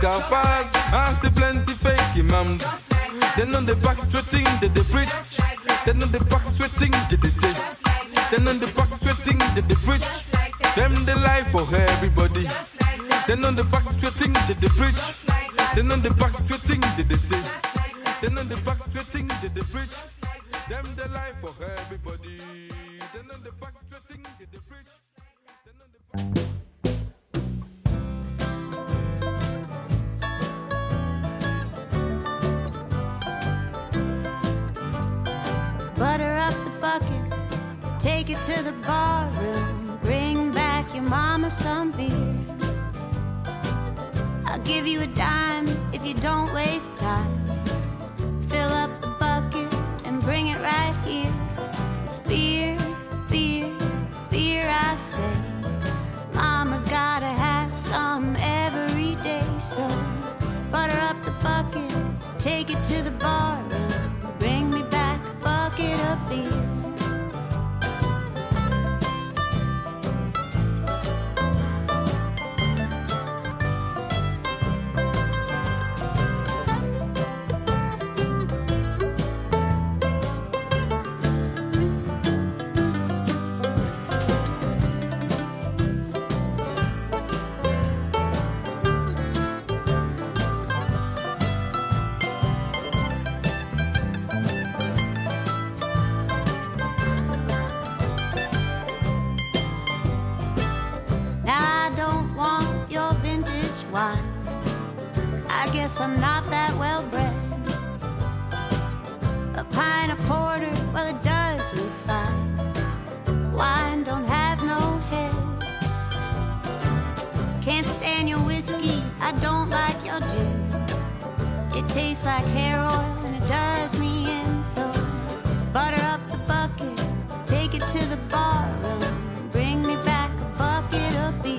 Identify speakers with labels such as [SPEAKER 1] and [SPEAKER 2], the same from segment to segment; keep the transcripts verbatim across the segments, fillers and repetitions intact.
[SPEAKER 1] cafés, I see plenty fake imams. Then on the back sweating, did they preach? Then on the back sweating, did they say? Then on the back sweating, did they preach? Them the life for everybody. Then on the back sweating, did they preach? Then on the back sweating, did they say? Then on the back sweating, did they preach? Them the life for everybody. Then on the back sweating, did they preach? Then on the back...
[SPEAKER 2] Butter up the bucket, take it to the bar room, bring back your mama some beer. I'll give you a dime if you don't waste time. Fill up the bucket and bring it right here. It's beer, beer, beer, I say. Mama's gotta have some every day. So butter up the bucket, take it to the bar room, bring me back a bucket of beer. I'm not that well bred. A pint of porter, well it does me fine. Wine don't have no head. Can't stand your whiskey, I don't like your gin. It tastes like hair oil and it does me in. So butter up the bucket, take it to the bar room, bring me back a bucket of beer.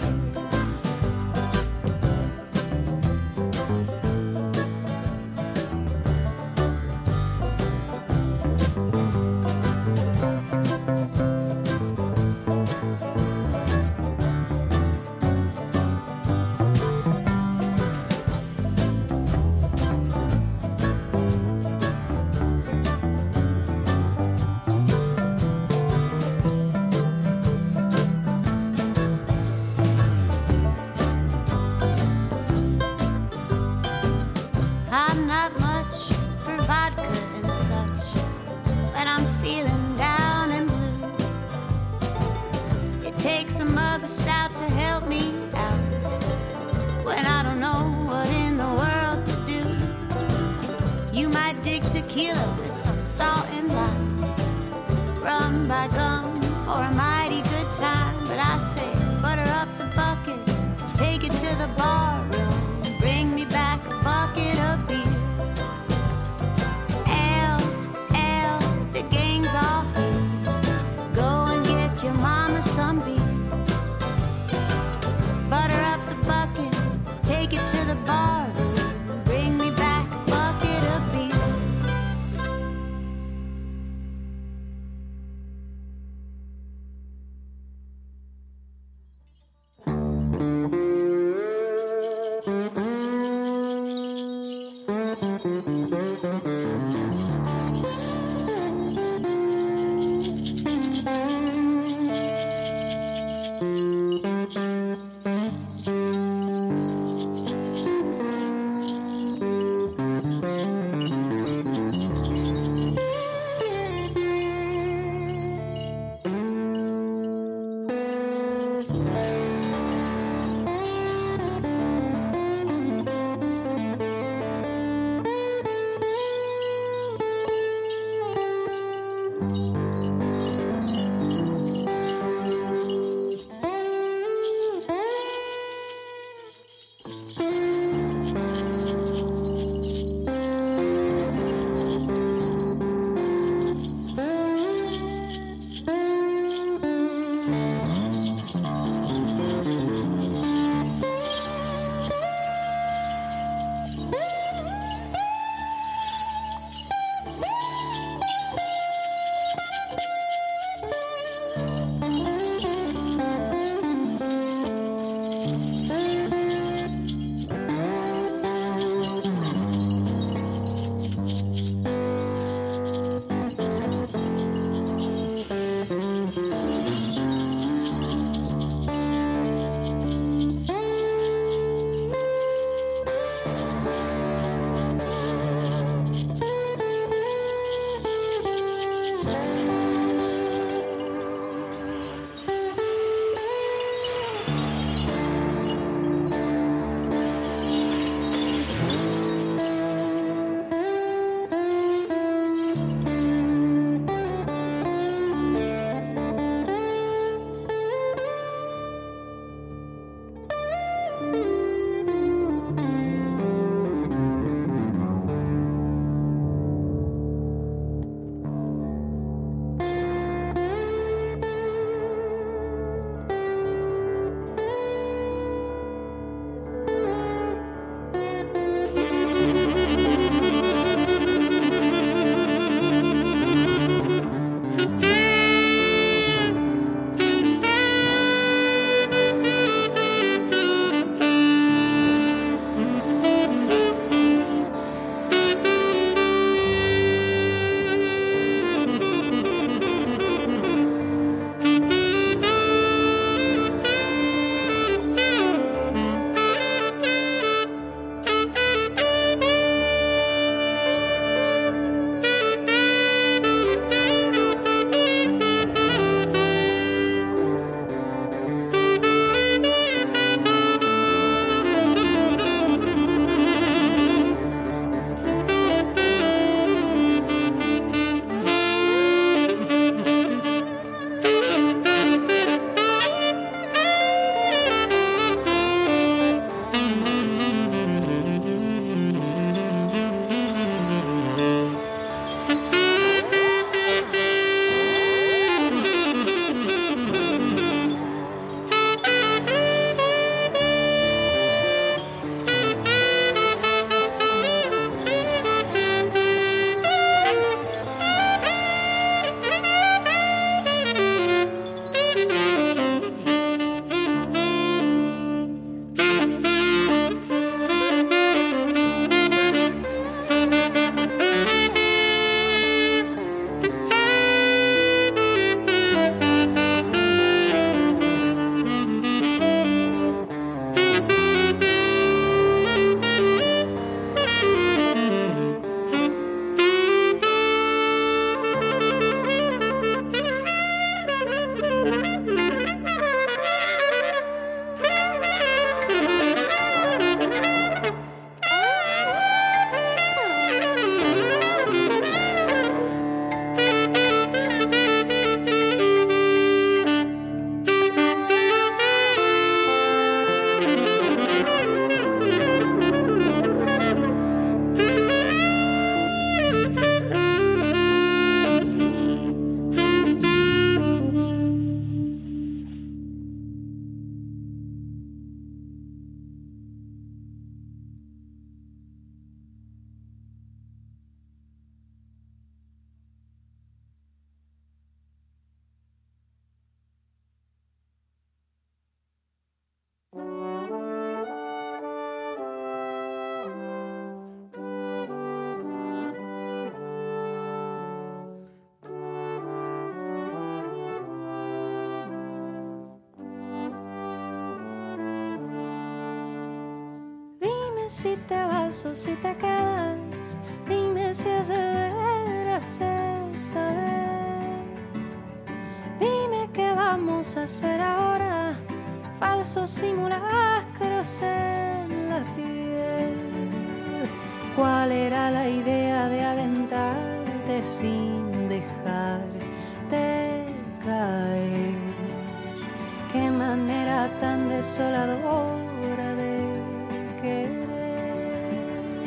[SPEAKER 3] Dime si te vas o si te quedas. Dime si es de veras esta vez. Dime qué vamos a hacer ahora. Falsos simulacros en la piel. ¿Cuál era la idea de aventarte sin dejarte caer? Qué manera tan desoladora de querer.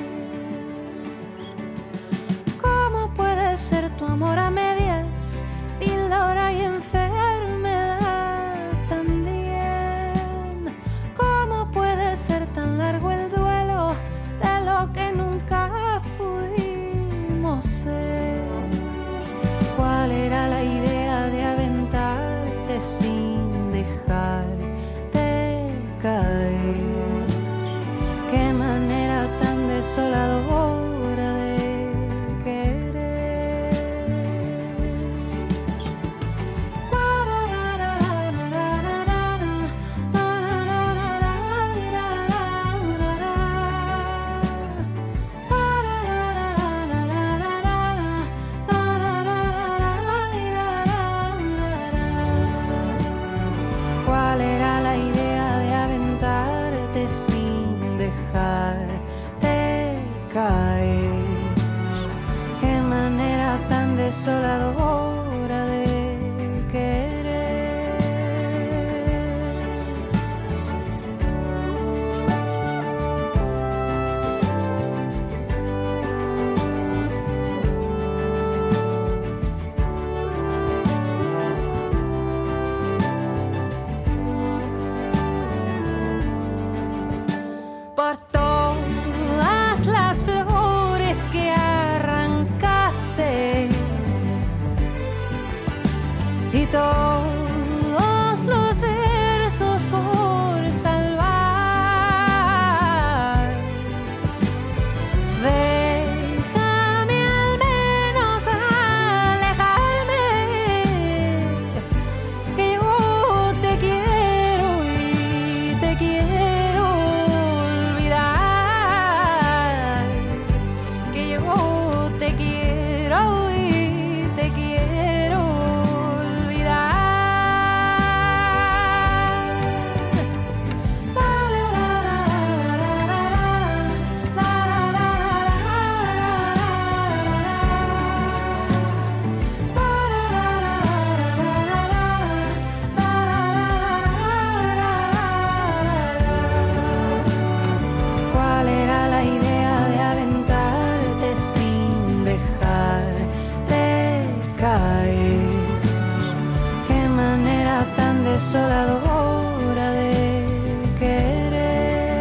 [SPEAKER 3] ¿Cómo puede ser tu amor a medias? Píldora y enfermedad también. ¿Cómo puede ser tan largo el duelo de lo que nunca pudimos ser? ¿Cuál era la idea de aventarte sin dejarte caer? Qué manera tan desoladora de querer. ¿Cuál era la idea de aventarte sin dejarte caer? Qué manera tan desoladora de querer. Por todas las flores que arrancaste y todos los versos por salvar, déjame al menos alejarme, que yo te quiero y te quiero olvidar, que yo te quiero y te quiero olvidar. ¿Cuál era la idea de aventarte sin dejarte caer? Qué manera tan desoladora de querer.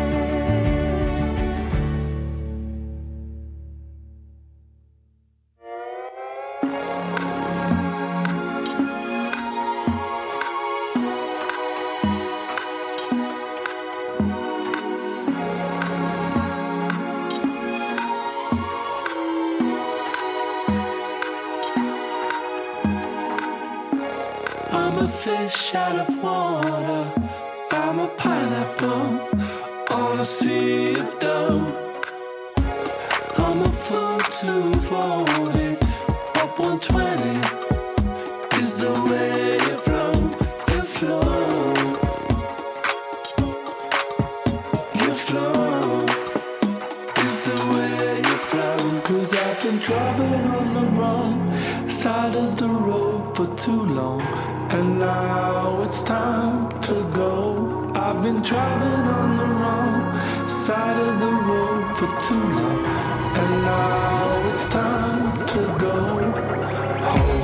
[SPEAKER 4] I'm a fish out of water. I'm a pineapple on a sea of dough. I'm a fool two forty, up one twenty is the way you flow, you flow, you flow, is the way you flow. Cause I've been driving on the wrong side of the road for too long, and now it's time to go. I've been driving on the wrong side of the road for too long, and now it's time to go home.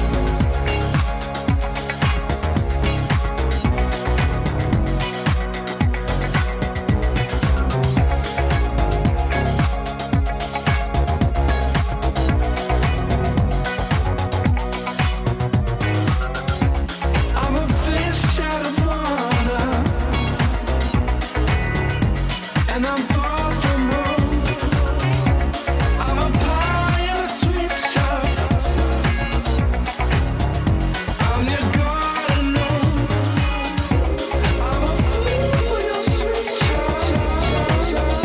[SPEAKER 4] And I'm far from home. I'm a pie in a sweet shop. I'm your garden gnome. I'm a fool for your sweet shop.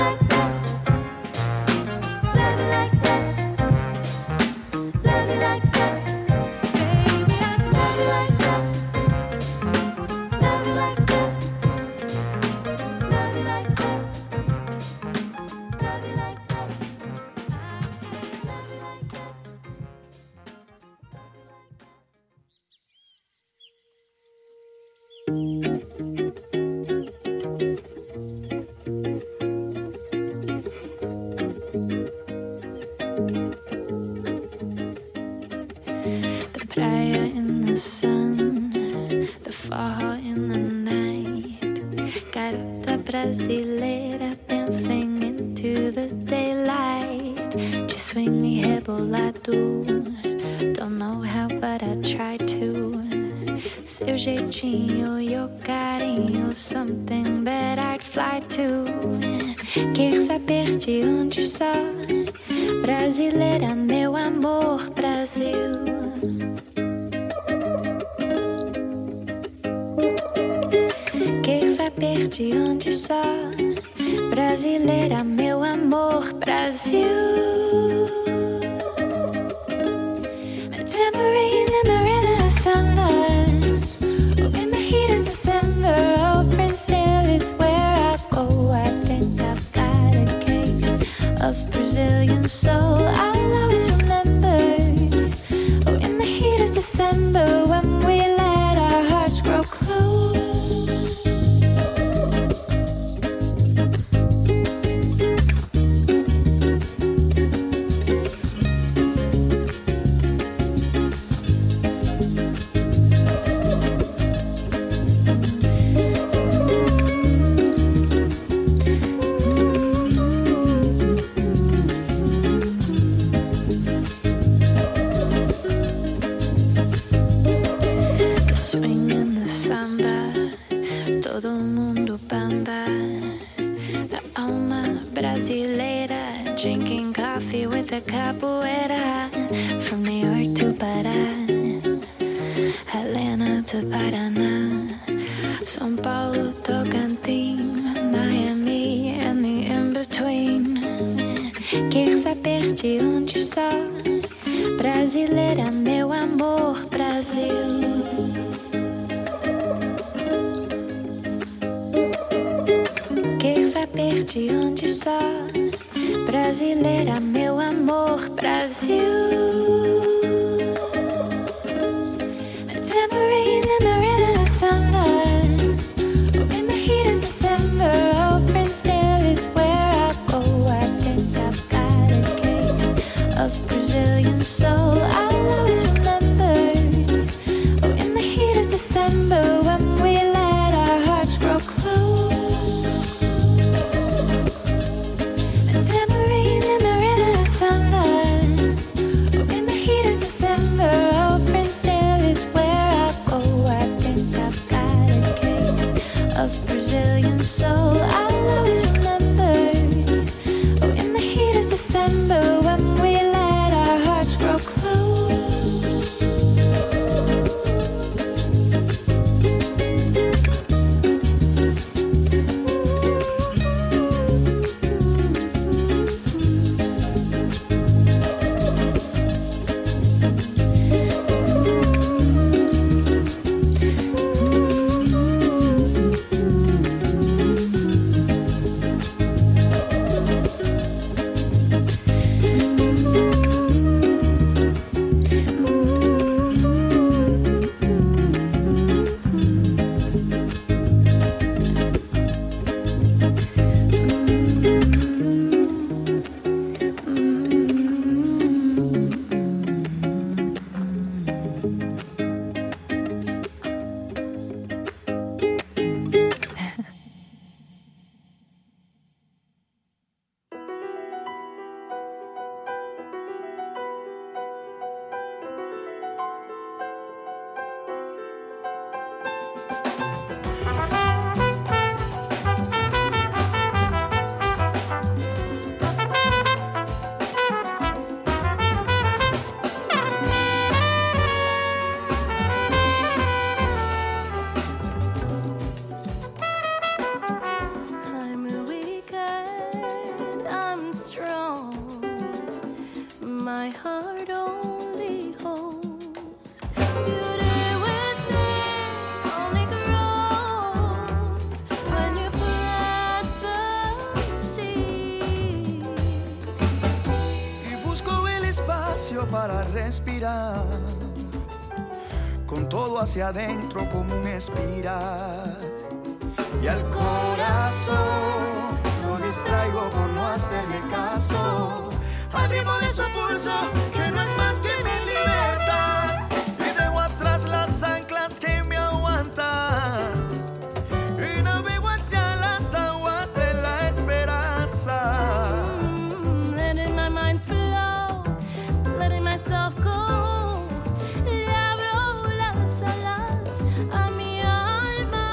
[SPEAKER 3] Brasileira dancing into the daylight. De swing e rebolado. Don't know how, but I try to. Seu jeitinho, your carinho, something that I'd fly to. Quer saber de onde sou? Brasileira, meu amor, Brasil. Saber de onde sou, brasileira, meu amor, Brasil. A tambourine in the rhythm of samba, oh, in the heat of December. Oh, Brazil is where I go. I think I've got a case of Brazilian soul. I'll always remember, oh, in the heat of December, when we let our hearts grow close. The capoeira from New York to Pará, Atlanta to Paraná, São Paulo, Tocantins, Miami and the in-between. Quer saber de onde sou? Brasileira, meu amor, Brasil. Quer saber de onde sou? Brasileira, meu amor, Brasil. A tambourine in the rhythm of samba, oh, in the heat of December. Oh, Brazil is where I go. I think I've got a case of Brazilian soul. I'll always remember, oh, in the heat of December, when we let our hearts grow close. Tambourine in the rhythm of samba, oh, in the heat of my heart only holds. Beauty within only grows when you plant the seed.
[SPEAKER 5] Y busco el espacio para respirar, con todo hacia adentro como un espiral. Y al corazón lo distraigo por no hacerle caso al ritmo de su pulso, que no es más que mi libertad. Y dejo atrás las anclas que me aguantan y navego hacia las aguas de la esperanza.
[SPEAKER 3] Mm, letting my mind flow, letting myself go. Le abro las alas a mi alma.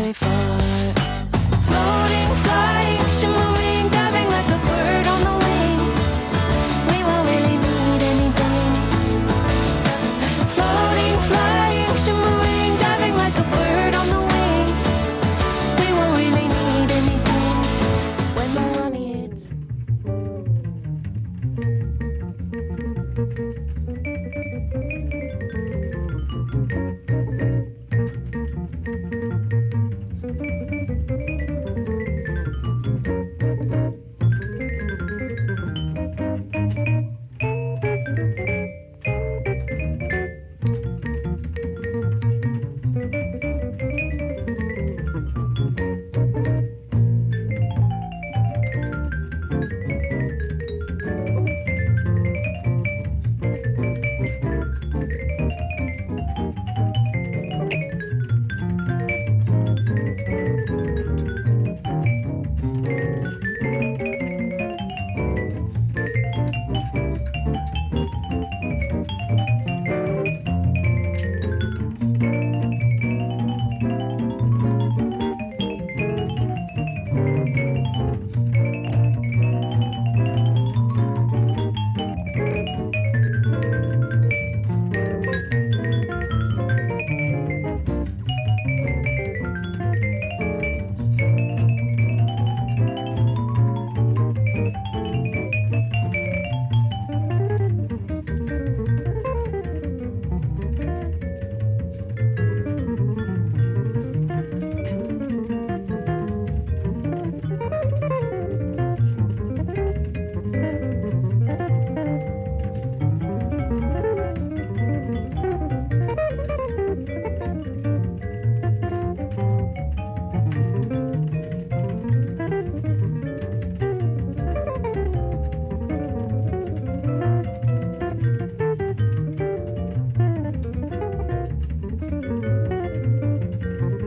[SPEAKER 3] away from